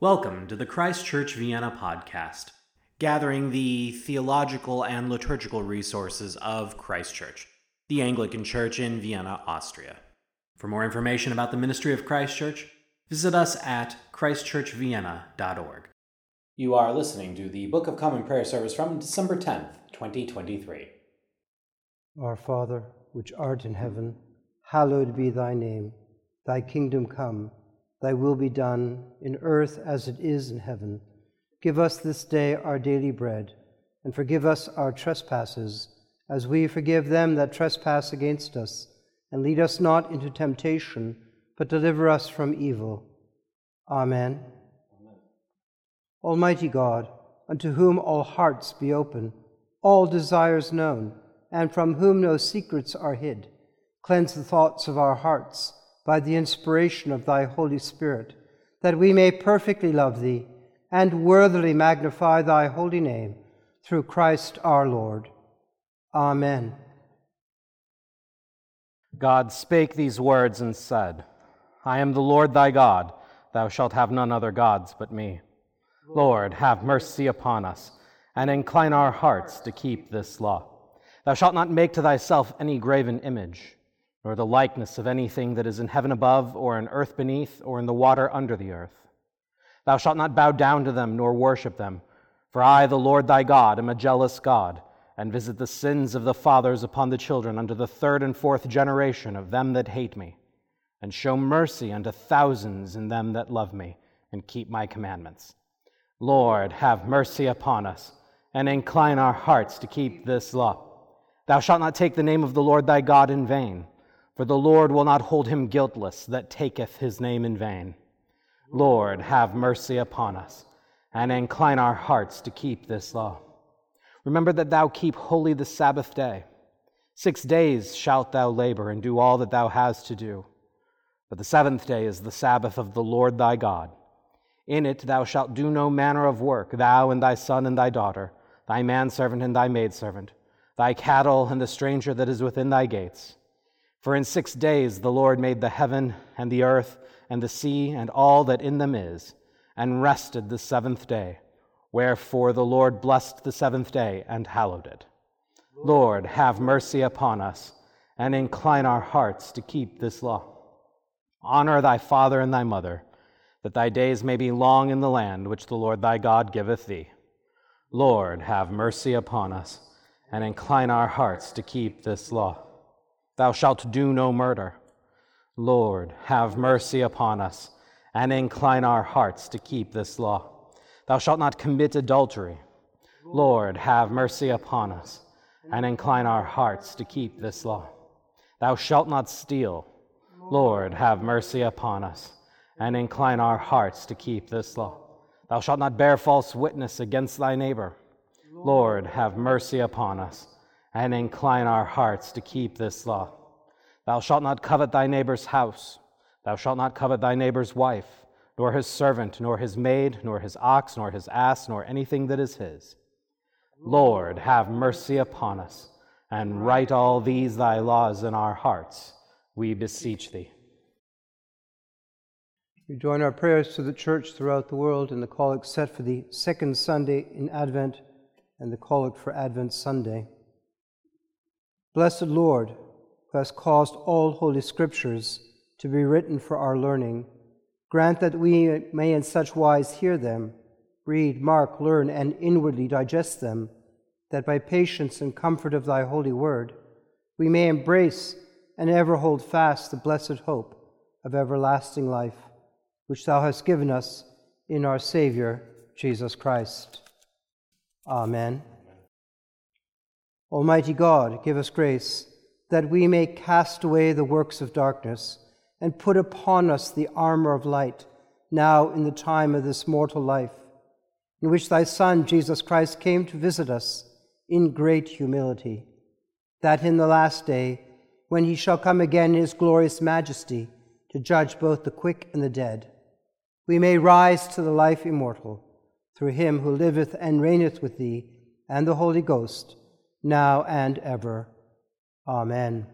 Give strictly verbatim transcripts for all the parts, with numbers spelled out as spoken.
Welcome to the Christ Church Vienna podcast, gathering the theological and liturgical resources of Christ Church, the Anglican Church in Vienna, Austria. For more information about the ministry of Christ Church, visit us at christ church vienna dot org. You are listening to the Book of Common Prayer service from December tenth, twenty twenty-three. Our Father, which art in heaven, hallowed be thy name. Thy kingdom come. Thy will be done, in earth as it is in heaven. Give us this day our daily bread, and forgive us our trespasses, as we forgive them that trespass against us. And lead us not into temptation, but deliver us from evil. Amen. Amen. Almighty God, unto whom all hearts be open, all desires known, and from whom no secrets are hid, cleanse the thoughts of our hearts, by the inspiration of thy Holy Spirit, that we may perfectly love thee and worthily magnify thy holy name, through Christ our Lord. Amen. God spake these words and said, I am the Lord thy God, thou shalt have none other gods but me. Lord, have mercy upon us, and incline our hearts to keep this law. Thou shalt not make to thyself any graven image, nor the likeness of anything that is in heaven above, or in earth beneath, or in the water under the earth. Thou shalt not bow down to them, nor worship them. For I, the Lord thy God, am a jealous God, and visit the sins of the fathers upon the children unto the third and fourth generation of them that hate me, and show mercy unto thousands in them that love me, and keep my commandments. Lord, have mercy upon us, and incline our hearts to keep this law. Thou shalt not take the name of the Lord thy God in vain, for the Lord will not hold him guiltless that taketh his name in vain. Lord, have mercy upon us, and incline our hearts to keep this law. Remember that thou keep holy the Sabbath day. Six days shalt thou labor and do all that thou hast to do. But the seventh day is the Sabbath of the Lord thy God. In it thou shalt do no manner of work, thou and thy son and thy daughter, thy manservant and thy maidservant, thy cattle and the stranger that is within thy gates. For in six days the Lord made the heaven and the earth and the sea and all that in them is, and rested the seventh day. Wherefore the Lord blessed the seventh day and hallowed it. Lord, have mercy upon us, and incline our hearts to keep this law. Honor thy father and thy mother, that thy days may be long in the land which the Lord thy God giveth thee. Lord, have mercy upon us, and incline our hearts to keep this law. Thou shalt do no murder. Lord, have mercy upon us, and incline our hearts to keep this law. Thou shalt not commit adultery. Lord, have mercy upon us, and incline our hearts to keep this law. Thou shalt not steal. Lord, have mercy upon us, and incline our hearts to keep this law. Thou shalt not bear false witness against thy neighbor. Lord, have mercy upon us, and incline our hearts to keep this law. Thou shalt not covet thy neighbor's house. Thou shalt not covet thy neighbor's wife, nor his servant, nor his maid, nor his ox, nor his ass, nor anything that is his. Lord, have mercy upon us, and write all these thy laws in our hearts, we beseech thee. We join our prayers to the Church throughout the world in the collect set for the second Sunday in Advent and the collect for Advent Sunday. Blessed Lord, who hast caused all holy scriptures to be written for our learning, grant that we may in such wise hear them, read, mark, learn, and inwardly digest them, that by patience and comfort of thy holy word, we may embrace and ever hold fast the blessed hope of everlasting life, which thou hast given us in our Savior, Jesus Christ. Amen. Almighty God, give us grace, that we may cast away the works of darkness and put upon us the armor of light, now in the time of this mortal life, in which thy Son, Jesus Christ, came to visit us in great humility, that in the last day, when he shall come again in his glorious majesty to judge both the quick and the dead, we may rise to the life immortal, through him who liveth and reigneth with thee and the Holy Ghost, now and ever. Amen.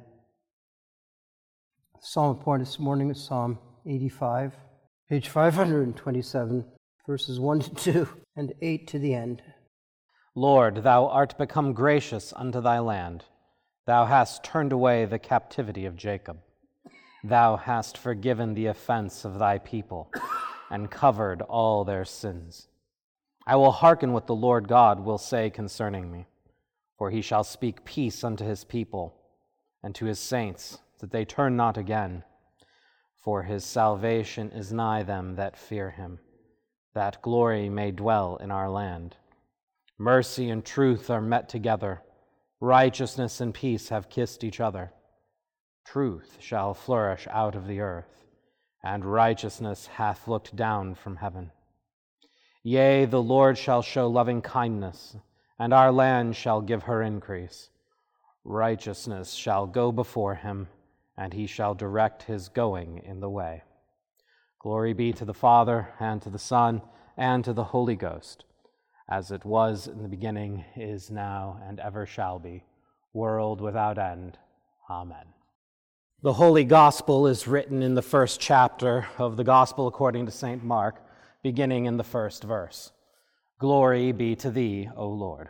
The psalm point this morning is Psalm eighty-five, page five hundred twenty-seven, verses one to two and eight to the end. Lord, thou art become gracious unto thy land. Thou hast turned away the captivity of Jacob. Thou hast forgiven the offense of thy people, and covered all their sins. I will hearken what the Lord God will say concerning me, for he shall speak peace unto his people, and to his saints, that they turn not again. For his salvation is nigh them that fear him, that glory may dwell in our land. Mercy and truth are met together. Righteousness and peace have kissed each other. Truth shall flourish out of the earth, and righteousness hath looked down from heaven. Yea, the Lord shall show loving kindness, and our land shall give her increase. Righteousness shall go before him, and he shall direct his going in the way. Glory be to the Father, and to the Son, and to the Holy Ghost, as it was in the beginning, is now, and ever shall be, world without end. Amen. The Holy Gospel is written in the first chapter of the Gospel according to Saint Mark, beginning in the first verse. Glory be to thee, O Lord.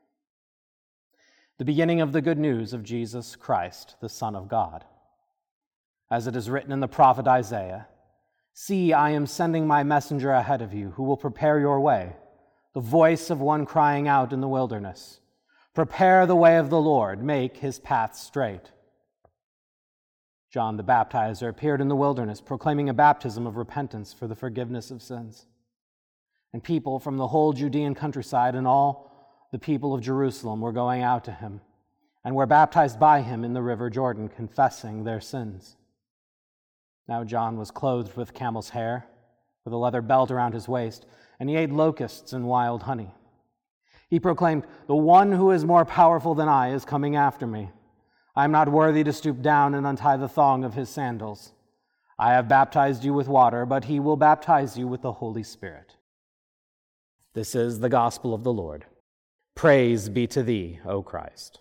The beginning of the good news of Jesus Christ, the Son of God. As it is written in the prophet Isaiah, See, I am sending my messenger ahead of you, who will prepare your way, the voice of one crying out in the wilderness, Prepare the way of the Lord, make his path straight. John the Baptizer appeared in the wilderness, proclaiming a baptism of repentance for the forgiveness of sins. And people from the whole Judean countryside and all the people of Jerusalem were going out to him, and were baptized by him in the river Jordan, confessing their sins. Now John was clothed with camel's hair, with a leather belt around his waist, and he ate locusts and wild honey. He proclaimed, The one who is more powerful than I is coming after me. I am not worthy to stoop down and untie the thong of his sandals. I have baptized you with water, but he will baptize you with the Holy Spirit. This is the gospel of the Lord. Praise be to thee, O Christ.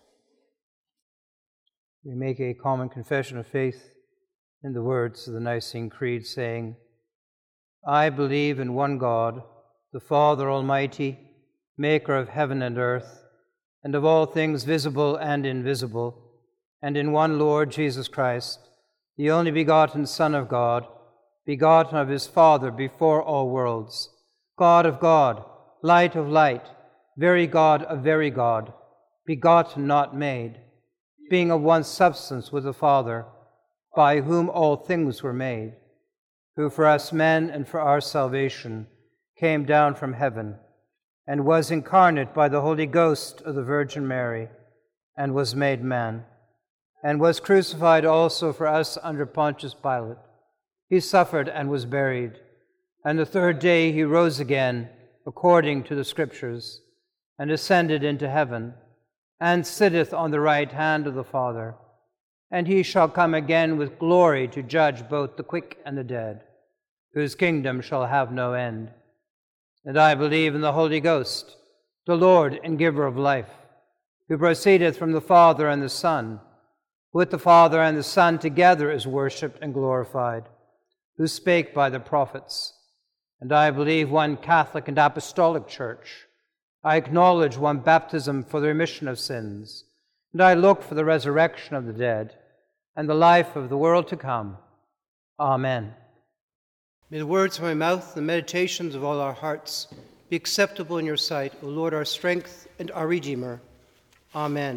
We make a common confession of faith in the words of the Nicene Creed, saying, I believe in one God, the Father Almighty, maker of heaven and earth, and of all things visible and invisible, and in one Lord Jesus Christ, the only begotten Son of God, begotten of his Father before all worlds, God of God, light of light, very God of very God, begotten, not made, being of one substance with the Father, by whom all things were made, who for us men and for our salvation came down from heaven, and was incarnate by the Holy Ghost of the Virgin Mary, and was made man, and was crucified also for us under Pontius Pilate. He suffered and was buried, and the third day he rose again, according to the Scriptures, and ascended into heaven, and sitteth on the right hand of the Father. And he shall come again with glory to judge both the quick and the dead, whose kingdom shall have no end. And I believe in the Holy Ghost, the Lord and giver of life, who proceedeth from the Father and the Son, who with the Father and the Son together is worshipped and glorified, who spake by the prophets. And I believe one Catholic and Apostolic Church. I acknowledge one baptism for the remission of sins, and I look for the resurrection of the dead and the life of the world to come. Amen. May the words of my mouth and the meditations of all our hearts be acceptable in your sight, O Lord, our strength and our Redeemer. Amen.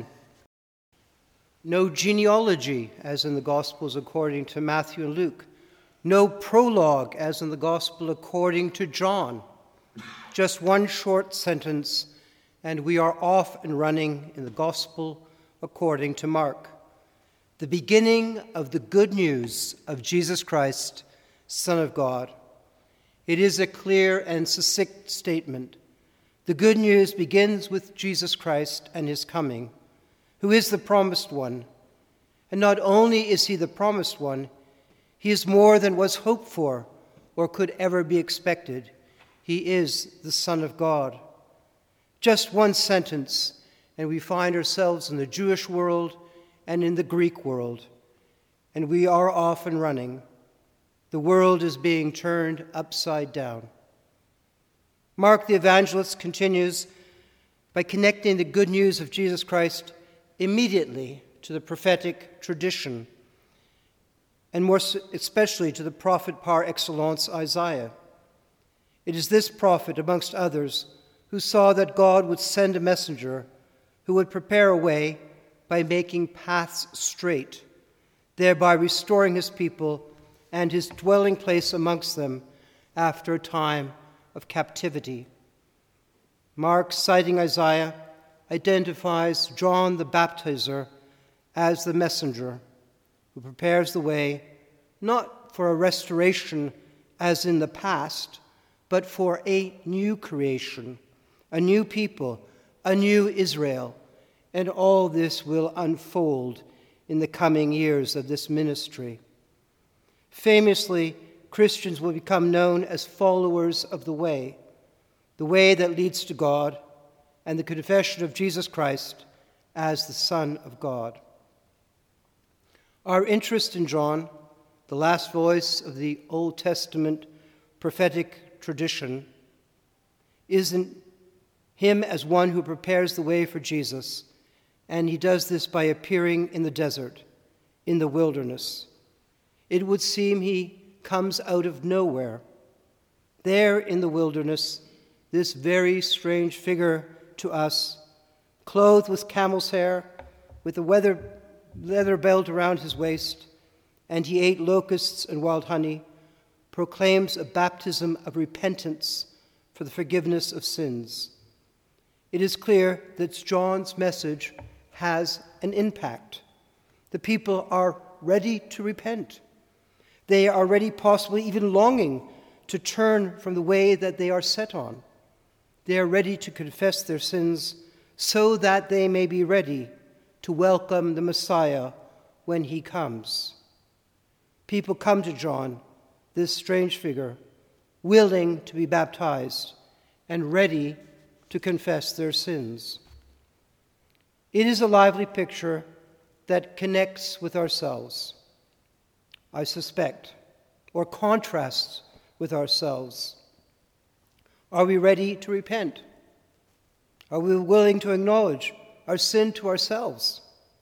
No genealogy, as in the Gospels according to Matthew and Luke. No prologue, as in the Gospel according to John. Just one short sentence, and we are off and running in the Gospel according to Mark. The beginning of the good news of Jesus Christ, Son of God. It is a clear and succinct statement. The good news begins with Jesus Christ and his coming, who is the promised one. And not only is he the promised one, he is more than was hoped for or could ever be expected. He is the Son of God. Just one sentence, and we find ourselves in the Jewish world and in the Greek world, and we are off and running. The world is being turned upside down. Mark the evangelist continues by connecting the good news of Jesus Christ immediately to the prophetic tradition, and more especially to the prophet par excellence, Isaiah. It is this prophet, amongst others, who saw that God would send a messenger who would prepare a way by making paths straight, thereby restoring his people and his dwelling place amongst them after a time of captivity. Mark, citing Isaiah, identifies John the Baptizer as the messenger who prepares the way not for a restoration as in the past, but for a new creation, a new people, a new Israel, and all this will unfold in the coming years of this ministry. Famously, Christians will become known as followers of the way, the way that leads to God, and the confession of Jesus Christ as the Son of God. Our interest in John, the last voice of the Old Testament prophetic tradition, is in him as one who prepares the way for Jesus, and he does this by appearing in the desert, in the wilderness. It would seem he comes out of nowhere. There in the wilderness, this very strange figure to us, clothed with camel's hair, with a leather, leather belt around his waist, and he ate locusts and wild honey, proclaims a baptism of repentance for the forgiveness of sins. It is clear that John's message has an impact. The people are ready to repent. They are ready, possibly even longing, to turn from the way that they are set on. They are ready to confess their sins so that they may be ready to welcome the Messiah when he comes. People come to John, this strange figure, willing to be baptized and ready to confess their sins. It is a lively picture that connects with ourselves, I suspect, or contrasts with ourselves. Are we ready to repent? Are we willing to acknowledge our sin to ourselves?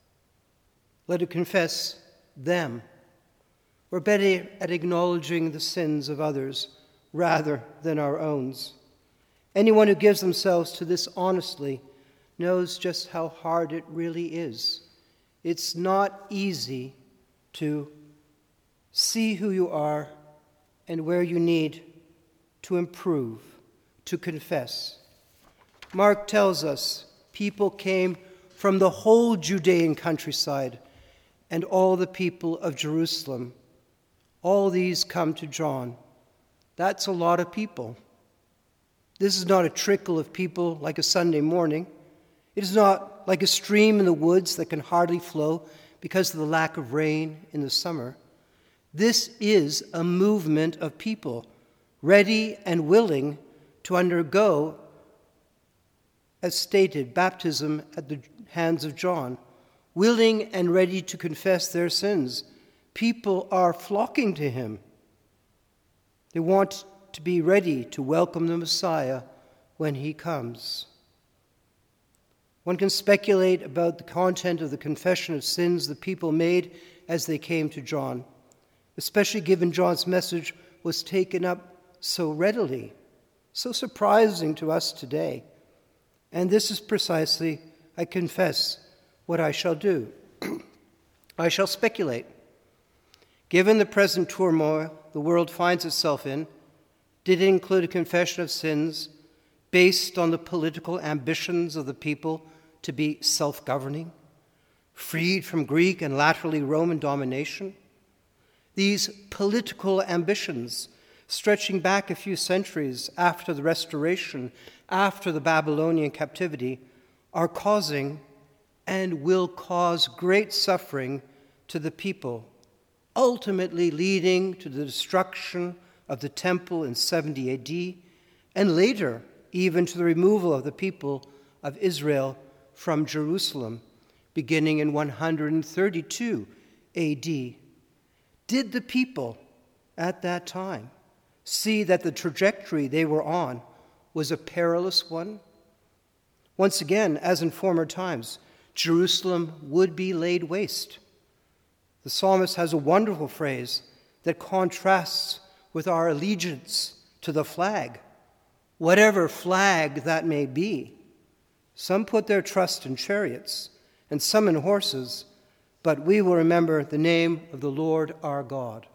Let us confess them. We're better at acknowledging the sins of others rather than our own. Anyone who gives themselves to this honestly knows just how hard it really is. It's not easy to see who you are and where you need to improve, to confess. Mark tells us people came from the whole Judean countryside and all the people of Jerusalem. All these come to John. That's a lot of people. This is not a trickle of people like a Sunday morning. It is not like a stream in the woods that can hardly flow because of the lack of rain in the summer. This is a movement of people ready and willing to undergo, as stated, baptism at the hands of John, willing and ready to confess their sins. People are flocking to him. They want to be ready to welcome the Messiah when he comes. One can speculate about the content of the confession of sins the people made as they came to John, especially given John's message was taken up so readily, so surprising to us today. And this is precisely, I confess, what I shall do. I shall speculate. Given the present turmoil the world finds itself in, did it include a confession of sins based on the political ambitions of the people to be self-governing, freed from Greek and latterly Roman domination? These political ambitions, stretching back a few centuries after the restoration, after the Babylonian captivity, are causing and will cause great suffering to the people, ultimately leading to the destruction of the temple in seventy A D, and later even to the removal of the people of Israel from Jerusalem, beginning in one hundred thirty-two A D. Did the people at that time see that the trajectory they were on was a perilous one. Once again, as in former times, Jerusalem would be laid waste. The psalmist has a wonderful phrase that contrasts with our allegiance to the flag, whatever flag that may be. Some put their trust in chariots and some in horses, but we will remember the name of the Lord our God.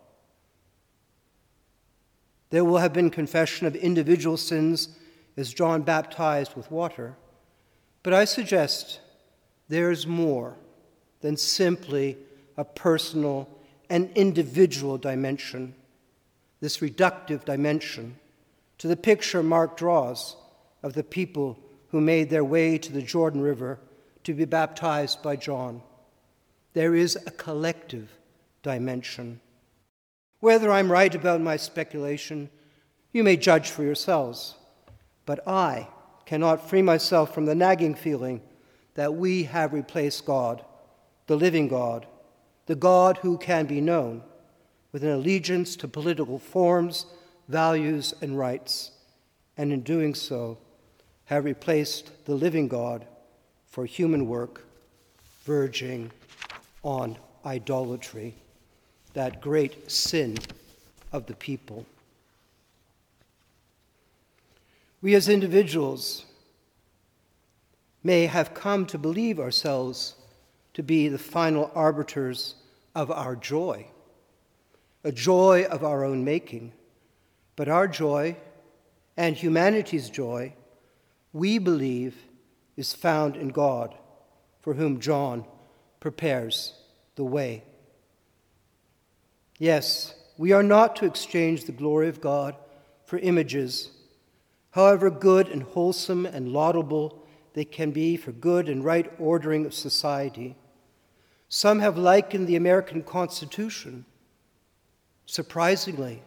There will have been confession of individual sins as John baptized with water, but I suggest there's more than simply a personal and individual dimension, this reductive dimension, to the picture Mark draws of the people who made their way to the Jordan River to be baptized by John. There is a collective dimension. Whether I'm right about my speculation, you may judge for yourselves, but I cannot free myself from the nagging feeling that we have replaced God, the living God, the God who can be known, with an allegiance to political forms, values, and rights, and in doing so, have replaced the living God for human work, verging on idolatry, that great sin of the people. We as individuals may have come to believe ourselves to be the final arbiters of our joy, a joy of our own making. But our joy and humanity's joy, we believe, is found in God, for whom John prepares the way. Yes, we are not to exchange the glory of God for images, however good and wholesome and laudable they can be for good and right ordering of society. Some have likened the American Constitution, surprisingly,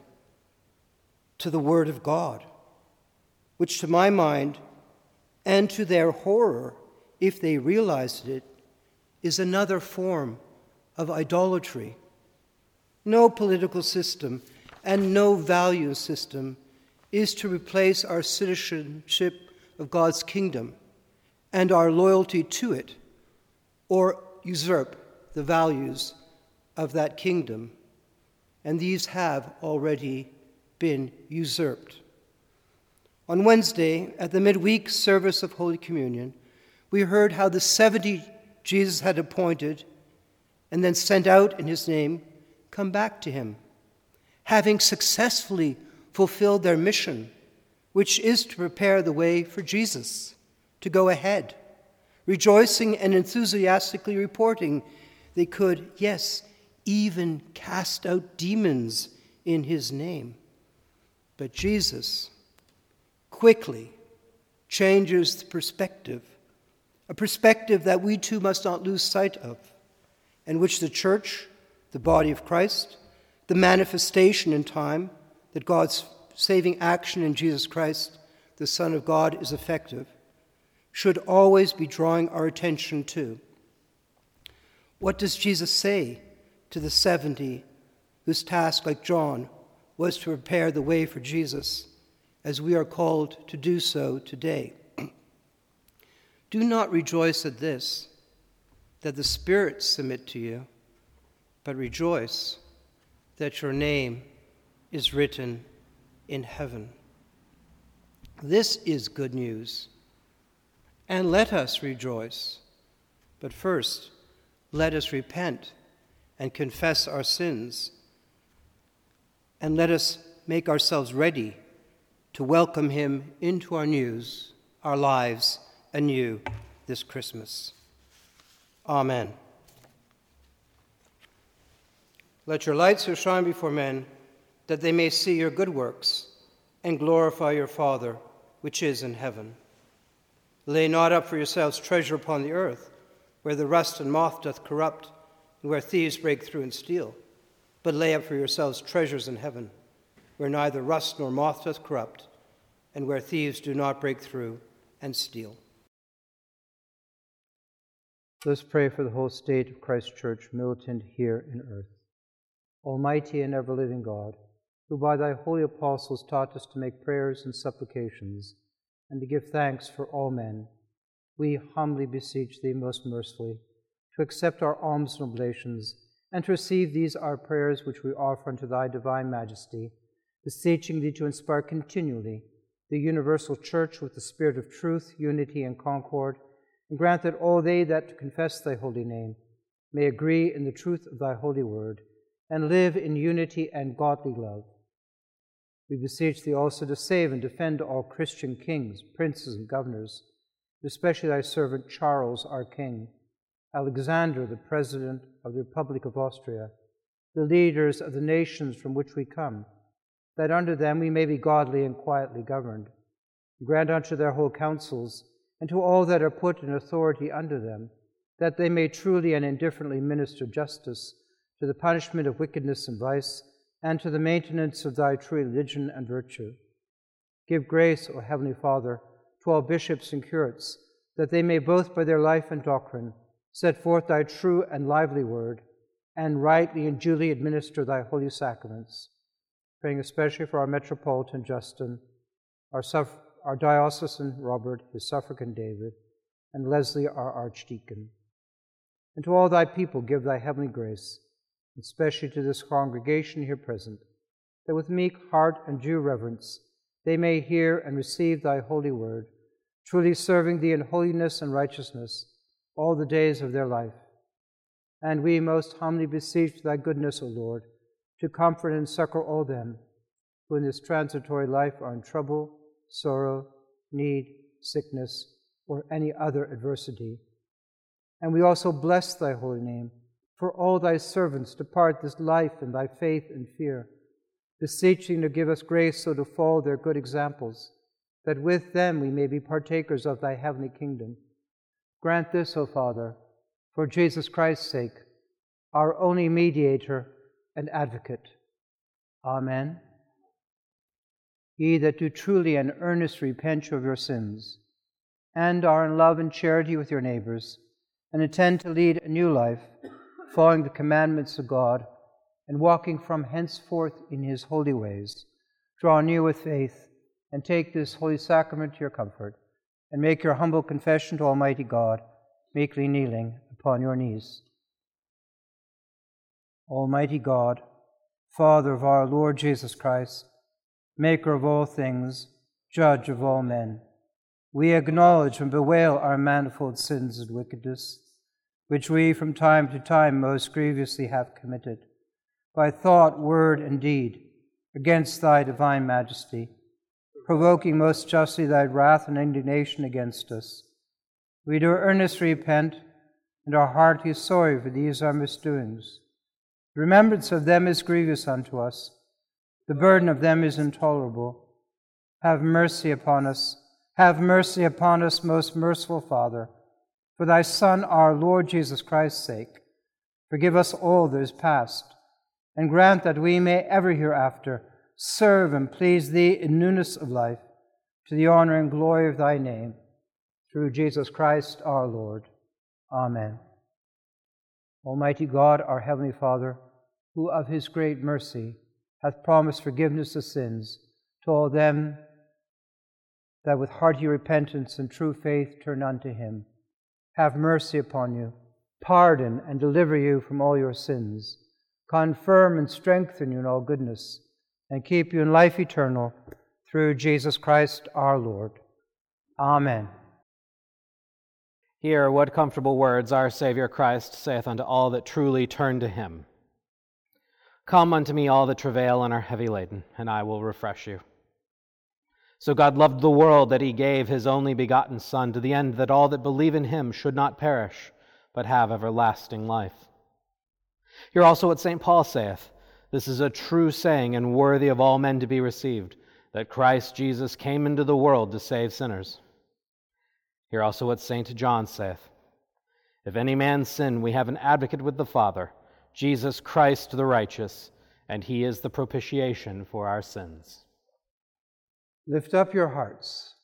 to the Word of God, which to my mind, and to their horror, if they realized it, is another form of idolatry. No political system and no value system is to replace our citizenship of God's kingdom and our loyalty to it, or usurp the values of that kingdom. And these have already been usurped. On Wednesday, at the midweek service of Holy Communion, we heard how the seventy Jesus had appointed and then sent out in his name come back to him, having successfully fulfilled their mission, which is to prepare the way for Jesus to go ahead, rejoicing and enthusiastically reporting they could, yes, even cast out demons in his name. But Jesus quickly changes the perspective, a perspective that we too must not lose sight of, and which the church, the body of Christ, the manifestation in time that God's saving action in Jesus Christ, the Son of God, is effective, should always be drawing our attention to. What does Jesus say to the seventy whose task, like John, was to prepare the way for Jesus, as we are called to do so today? Do not rejoice at this, that the spirits submit to you, but rejoice that your name is written in heaven. This is good news, and let us rejoice. But first, let us repent and confess our sins, and let us make ourselves ready to welcome him into our news, our lives anew this Christmas. Amen. Let your light so shine before men that they may see your good works and glorify your Father which is in heaven. Lay not up for yourselves treasure upon the earth, where the rust and moth doth corrupt, and where thieves break through and steal. But lay up for yourselves treasures in heaven, where neither rust nor moth doth corrupt, and where thieves do not break through and steal. Let us pray for the whole state of Christ Church, militant here in earth. Almighty and ever-living God, who by thy holy apostles taught us to make prayers and supplications and to give thanks for all men, we humbly beseech thee most mercifully to accept our alms and oblations, and to receive these our prayers which we offer unto thy divine majesty, beseeching thee to inspire continually the universal church with the spirit of truth, unity, and concord, and grant that all they that confess thy holy name may agree in the truth of thy holy word, and live in unity and godly love. We beseech thee also to save and defend all Christian kings, princes, and governors, especially thy servant Charles, our king, Alexander, the President of the Republic of Austria, the leaders of the nations from which we come, that under them we may be godly and quietly governed. Grant unto their whole councils, and to all that are put in authority under them, that they may truly and indifferently minister justice to the punishment of wickedness and vice, and to the maintenance of thy true religion and virtue. Give grace, O Heavenly Father, to all bishops and curates, that they may both by their life and doctrine set forth thy true and lively word, and rightly and duly administer thy holy sacraments. Praying especially for our Metropolitan Justin, our, suff- our Diocesan Robert, his suffragan David, and Leslie, our Archdeacon. And to all thy people give thy heavenly grace, especially to this congregation here present, that with meek heart and due reverence they may hear and receive thy holy word, truly serving thee in holiness and righteousness all the days of their life. And we most humbly beseech thy goodness, O Lord, to comfort and succor all them who in this transitory life are in trouble, sorrow, need, sickness, or any other adversity. And we also bless thy holy name, for all thy servants depart this life in thy faith and fear, beseeching to give us grace so to follow their good examples, that with them we may be partakers of thy heavenly kingdom. Grant this, O Father, for Jesus Christ's sake, our only mediator and advocate. Amen. Ye that do truly and earnestly repent of your sins, and are in love and charity with your neighbors, and intend to lead a new life, following the commandments of God, and walking from henceforth in his holy ways, draw near with faith, and take this holy sacrament to your comfort, and make your humble confession to Almighty God, meekly kneeling upon your knees. Almighty God, Father of our Lord Jesus Christ, maker of all things, judge of all men, we acknowledge and bewail our manifold sins and wickedness, which we from time to time most grievously have committed, by thought, word, and deed, against thy divine majesty, provoking most justly thy wrath and indignation against us. We do earnestly repent, and are heartily sorry for these our misdoings. The remembrance of them is grievous unto us. The burden of them is intolerable. Have mercy upon us. Have mercy upon us, most merciful Father, for thy Son, our Lord Jesus Christ's sake. Forgive us all that is past, and grant that we may ever hereafter serve and please thee in newness of life, to the honor and glory of thy name, through Jesus Christ our Lord. Amen. Almighty God, our heavenly Father, who of his great mercy hath promised forgiveness of sins to all them that with hearty repentance and true faith turn unto him, have mercy upon you, pardon and deliver you from all your sins, confirm and strengthen you in all goodness, and keep you in life eternal, through Jesus Christ our Lord. Amen. Hear what comfortable words our Savior Christ saith unto all that truly turn to him. Come unto me, all that travail and are heavy laden, and I will refresh you. So God loved the world that he gave his only begotten Son, to the end that all that believe in him should not perish, but have everlasting life. Hear also what Saint Paul saith, this is a true saying and worthy of all men to be received, that Christ Jesus came into the world to save sinners. Hear also what Saint John saith, if any man sin, we have an advocate with the Father, Jesus Christ the righteous, and he is the propitiation for our sins. Lift up your hearts.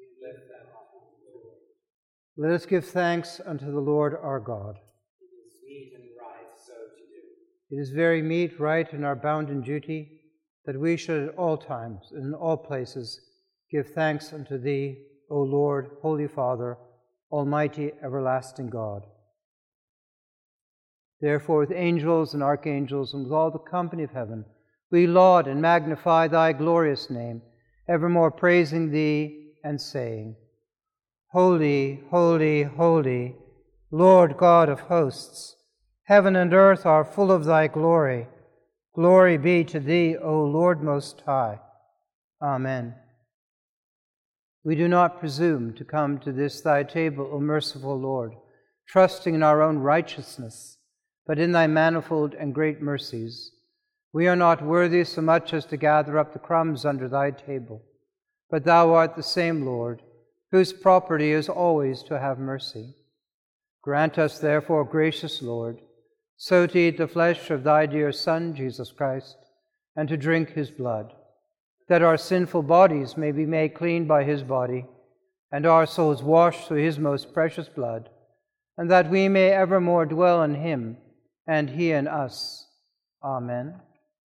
Let us give thanks unto the Lord our God. It is meet and right so to do. It is very meet, right, and our bounden duty that we should at all times and in all places give thanks unto thee, O Lord, Holy Father, Almighty, everlasting God. Therefore, with angels and archangels and with all the company of heaven, we laud and magnify thy glorious name, evermore praising thee and saying, Holy, holy, holy, Lord God of hosts, heaven and earth are full of thy glory. Glory be to thee, O Lord Most High. Amen. We do not presume to come to this thy table, O merciful Lord, trusting in our own righteousness, but in thy manifold and great mercies. We are not worthy so much as to gather up the crumbs under thy table, but thou art the same Lord, whose property is always to have mercy. Grant us, therefore, gracious Lord, so to eat the flesh of thy dear Son, Jesus Christ, and to drink his blood, that our sinful bodies may be made clean by his body, and our souls washed through his most precious blood, and that we may evermore dwell in him, and he in us. Amen.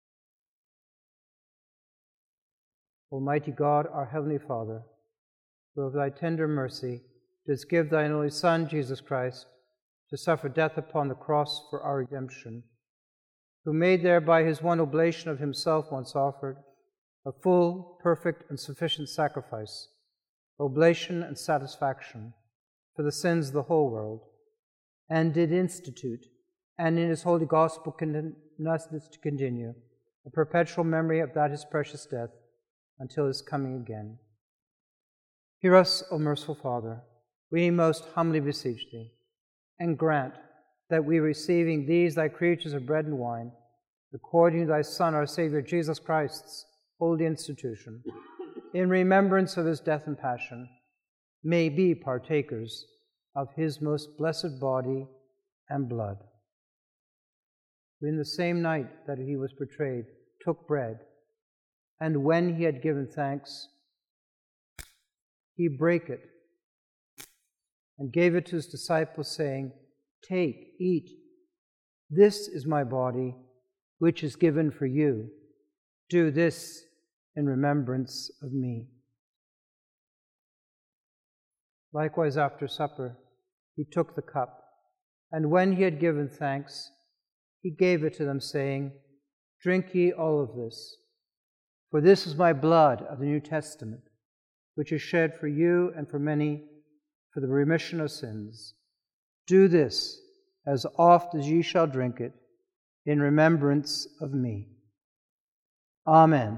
Almighty God, our heavenly Father, who of thy tender mercy didst give thine only Son, Jesus Christ, to suffer death upon the cross for our redemption, who made thereby his one oblation of himself once offered, a full, perfect, and sufficient sacrifice, oblation and satisfaction for the sins of the whole world, and did institute, and in his holy gospel condemn us to continue, a perpetual memory of that his precious death until his coming again. Hear us, O merciful Father, we most humbly beseech thee, and grant that we, receiving these thy creatures of bread and wine, according to thy Son, our Savior, Jesus Christ's holy institution, in remembrance of his death and passion, may be partakers of his most blessed body and blood. Who in the same night that he was betrayed took bread, and when he had given thanks, he brake it and gave it to his disciples, saying, Take, eat. This is my body, which is given for you. Do this in remembrance of me. Likewise, after supper, he took the cup, and when he had given thanks, he gave it to them, saying, Drink ye all of this, for this is my blood of the New Testament, which is shed for you and for many for the remission of sins. Do this as oft as ye shall drink it, in remembrance of me. Amen.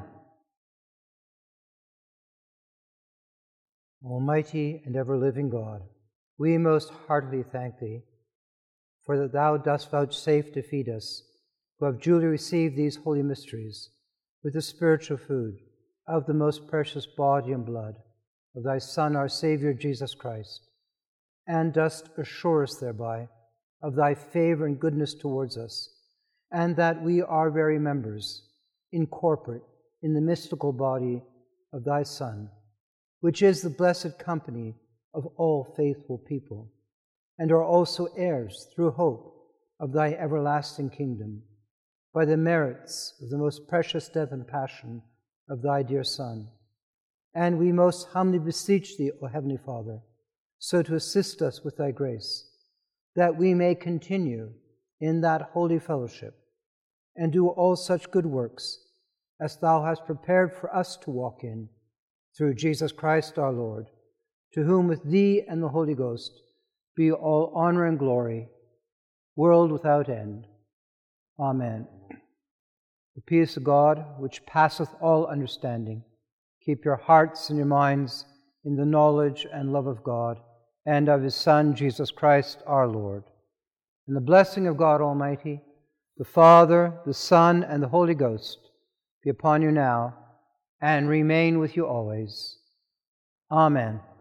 Almighty and ever-living God, we most heartily thank thee for that thou dost vouchsafe to feed us, who have duly received these holy mysteries, with the spiritual food of the most precious body and blood of thy Son, our Savior, Jesus Christ, and dost assure us thereby of thy favor and goodness towards us, and that we are very members, incorporate in the mystical body of thy Son, which is the blessed company of all faithful people, and are also heirs through hope of thy everlasting kingdom, by the merits of the most precious death and passion of thy dear Son. And we most humbly beseech thee, O Heavenly Father, so to assist us with thy grace, that we may continue in that holy fellowship, and do all such good works as thou hast prepared for us to walk in, through Jesus Christ our Lord, to whom with thee and the Holy Ghost be all honor and glory, world without end. Amen. The peace of God, which passeth all understanding, keep your hearts and your minds in the knowledge and love of God and of his Son, Jesus Christ our Lord. And the blessing of God Almighty, the Father, the Son, and the Holy Ghost be upon you now and remain with you always. Amen.